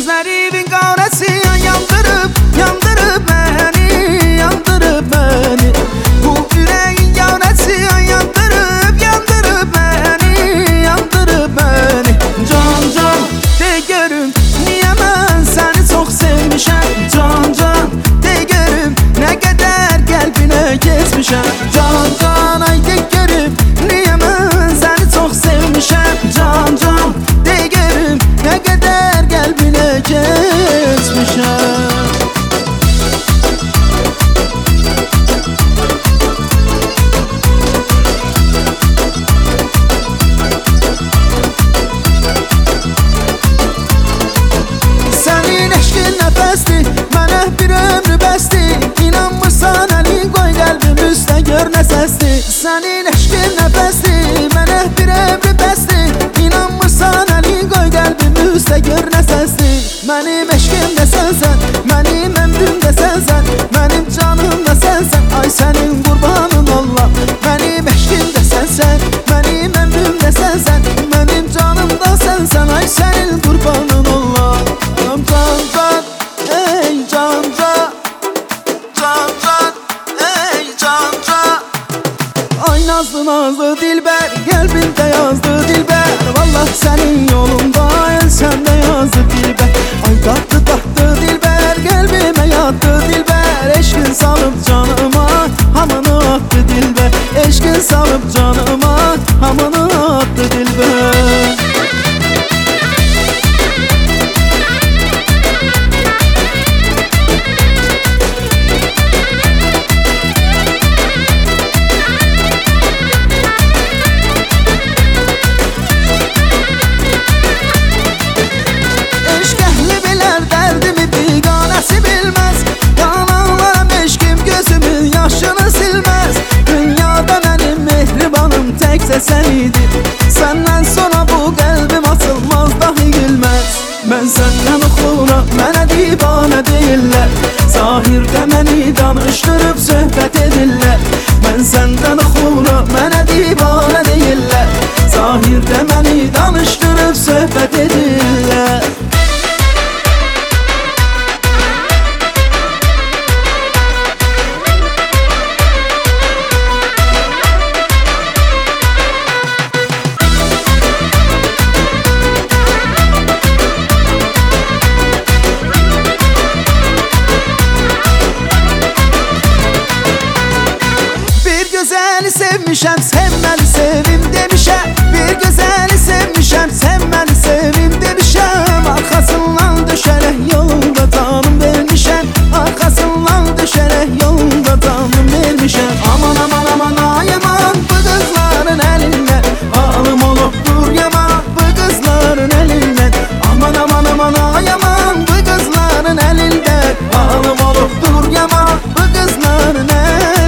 Gözlerimin qarası yandırıb, yandırıb məni, yandırıb məni. Bu ürəyin yarası yandırıb, yandırıb məni, yandırıb məni. Can can de görüm, niyə mən səni çox sevmişəm. Can can de görüm, nə qədər qəlbinə keçmişəm. Can can ay de görüm, niyə mən səni çox sevmişəm. Can can de görüm, nə qədər qəlbinə keçmişəm. Sənin eşqin nəfəsdir, mənə bir ömrü bəsdir. İnanmırsan əlin qoy qəlbim üstə gör nə səsdir. Sənin eşqin nəfəsdir, mənə bir ömrü bəsdir. İnanmırsan əlin qoy qəlbim üstə gör nə səsdir. Mənim eşqim də sənsən, mənim ömrüm də sənsən, mənim canım da sənsən. Ay sənin qurbanın ollam. Mənim eşqim də sənsən, mənim ömrüm də sənsən, mənim canım da sənsən. Ay sənin qurbanın ollam. Can can, ey can can, can can, ey can can. Ay nazlı nazlı dilber, qəlbimdə yazdı dilber. Vallah sənin yolunda ölsəm də yazdı dilber. Ay tatlı tatlı dilber, qəlbimə yatdı dilber. Eşqin salıb canıma, hamını attı dilber. Eşqin salıb canıma, hamını attı dilber. Sen idin, senden sonra bu kalbim atılmaz dahi gülmez. Ben senden oxuram, mənə divane deyirlər. Zahirdə məni danışdırıb söhbət edirlər. Ben senden oxuram, mənə divane deyirlər. Zahirdə məni danışdırıb söhbət edirlər. Sevmişəm, sevməni sevim demişəm. Bir gözəli sevmişəm, sevməni sevim demişəm. Arkasından düşərək yolunda canım vermişəm. Arkasından düşərək yolunda canım vermişəm. Aman aman aman ay aman, bu qızların əlindən halım olubdur yaman, bu qızların əlindən. Aman aman aman ay aman, bu qızların əlindən halım olubdur yaman, bu qızların əlindən.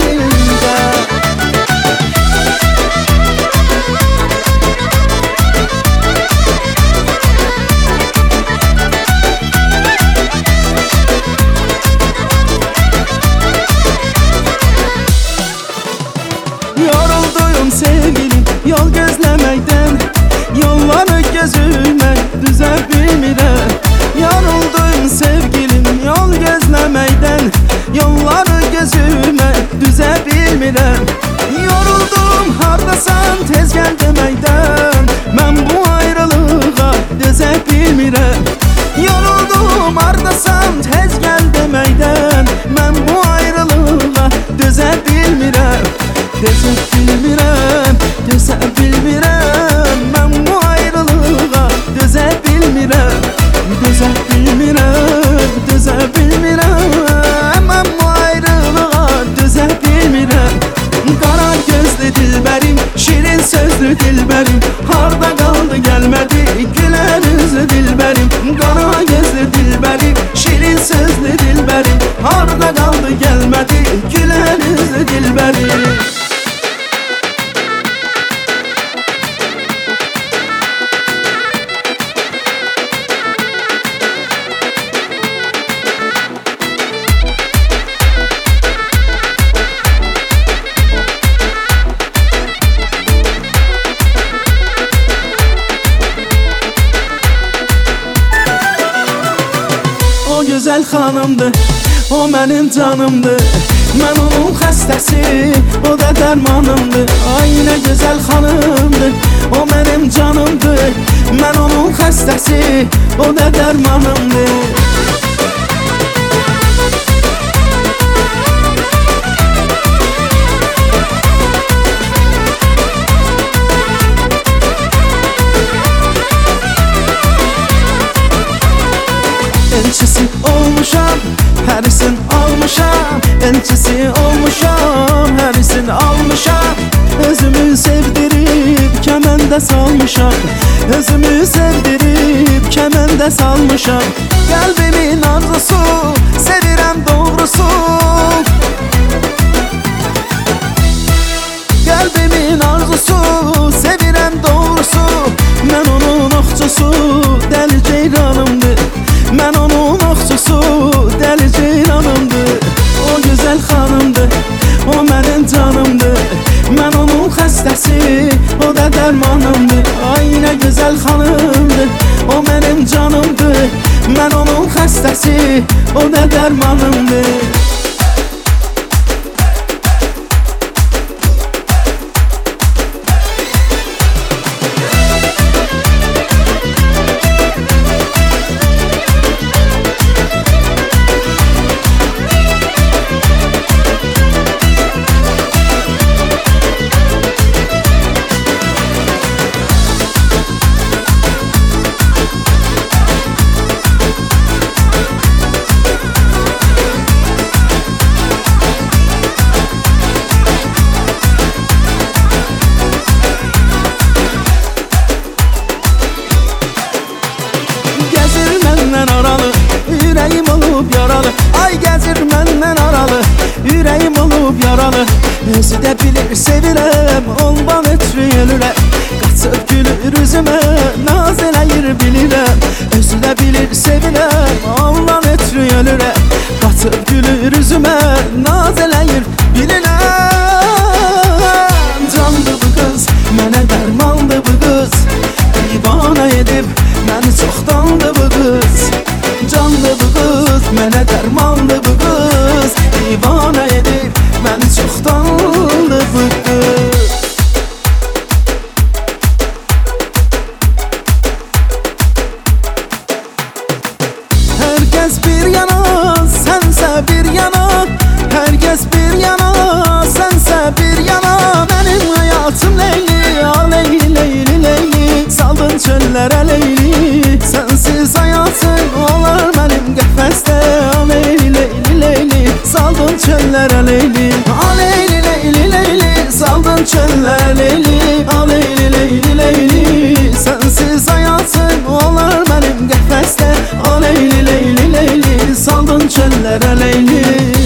Yorulduyum sevgilim yol gözleməkdən, yolları gözümə düzə bilmirəm. Yorulduyum sevgilim yol gözleməkdən, yolları gözümə düzə bilmirəm. Yoruldum hardasan tez gəl deməkdən, mən bu ayrılığa dözə bilmirəm. Yoruldum hardasan tez gəl deməkdən, mən bu ayrılığa dözə bilmirəm. Dözə bilmirəm, dözə bilmirəm, mən bu ayrılığa dözə bilmirəm. Dözə bilmirəm, dözə bilmirəm, mən bu ayrılığa dözə bilmirəm. Qara gözlü dilbərim, şirin sözlü dilbərim, harda qaldı gəlmədi gülər üzlü dilbərim. Qara gözlü dilbərim, şirin sözlü dilbərim, harda qaldı gəlmədi gülər üzlü dilbərim. gözəl xanımdır, o mənim canımdır. Mən onun xəstəsi, o da dərmanımdır. Ay nə gözəl xanımdır, o mənim canımdır. Mən onun xəstəsi, o da dərmanımdır. Elçisi olmuşam, hərisin almışam. Elçisi olmuşam, hərisin almışam. Özümü sevdirib kəməndə salmışam. Özümü sevdirib kəməndə salmışam. Qəlbimin arzusu, sevirəm doğrusu. Qəlbimin arzusu, sevirəm doğrusu. Mən onun oxçusu, dəli ceyranımdır. Mən onun oxçusu, dəli ceyranımdır. O gözəl xanımdır, o mənim canımdır. Mən onun xəstəsi, o da dərmanımdır. Ay nə gözəl xanımdır, o mənim canımdır. Mən onun xəstəsi, o da dərmanımdır. Ürəyim olub yaralı, ay gəzir məndən aralı. Ürəyim olub yaralı, özü də bilir sevirəm, ondan ötürü ölürəm. Qaçıb gülür üzümə, naz eləyir bilirəm. Özü də bilir sevirəm, ondan ötürü ölürəm. Qaçıb gülür üzümə, naz eləyir bilirəm. Candı bu qız, mənə dərmandı bu qız. Divana edib, məni çoxdandı bu qız. Canlı bu qız, mənə dərmanlı bu qız. Divana edib, məni çoxdanlı bu qız. Hər kəs bir yana, sənsə bir yana. Hər kəs bir yana, sənsə bir yana. Mənim həyatım Leyli, a Leyli, Leyli, Leyli. Saldın çöllərə Leyli, sənsiz həyatım olar mənim qəfəsdə. A Leyli, Leyli, Leyli. Saldın çöllərə Leyli, a Leyli, Leyli, Leyli. Saldın çöllərə Leyli, a Leyli, Leyli, Leyli. Sənsiz həyatım olar mənim qəfəsdə. A Leyli, Leyli, Leyli. Saldın çöllərə Leyli.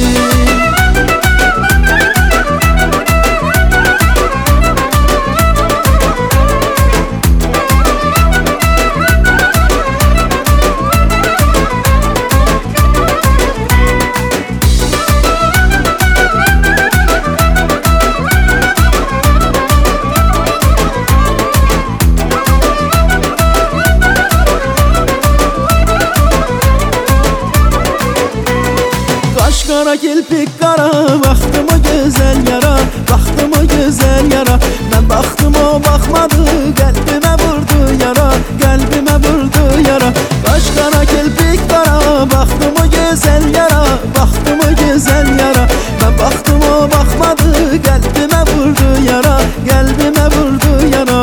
Qara kirpik qara, baxdım o gözəl yara. Baxdım o gözəl yara. Mən baxdım o baxmadı, qəlbimə vurdu yara. Qəlbimə vurdu yara. Qaş qara kirpik qara, baxdım o gözəl yara. Baxdım o gözəl yara. Mən baxdım o baxmadı, qəlbimə vurdu yara. Qəlbimə vurdu yara.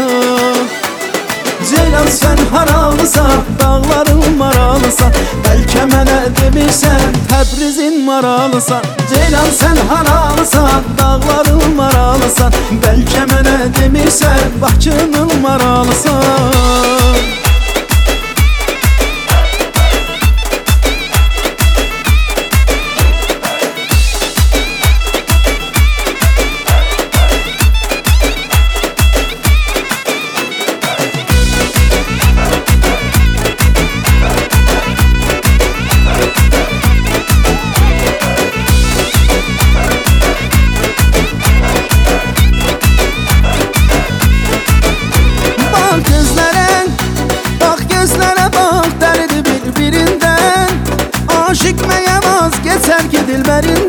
Ceylan sən haralısan, dağların maralısan. Bəlkə mənə demişsən, Təbrizin maralısan. Ceylan sən haralısan, dağların maralısan. Bəlkə mənə demişsən, Bakının maralısan. sevgi dilberin